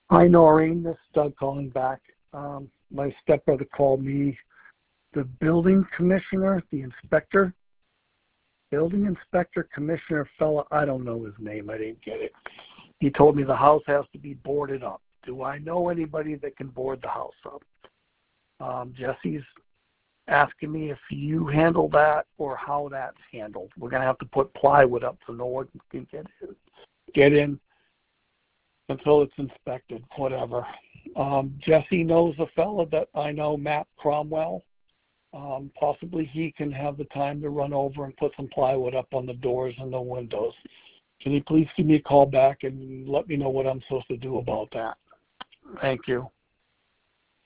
Hi, Noreen. This is Doug calling back. My stepbrother called me the building commissioner, the inspector, building inspector commissioner fella. I don't know his name. I didn't get it. He told me the house has to be boarded up. Do I know anybody that can board the house up? Jesse's asking me if you handle that or how that's handled. We're going to have to put plywood up so no one can get in until it's inspected, whatever. Jesse knows a fella that I know, Matt Cromwell. Possibly he can have the time to run over and put some plywood up on the doors and the windows. Can you please give me a call back and let me know what I'm supposed to do about that? Thank you.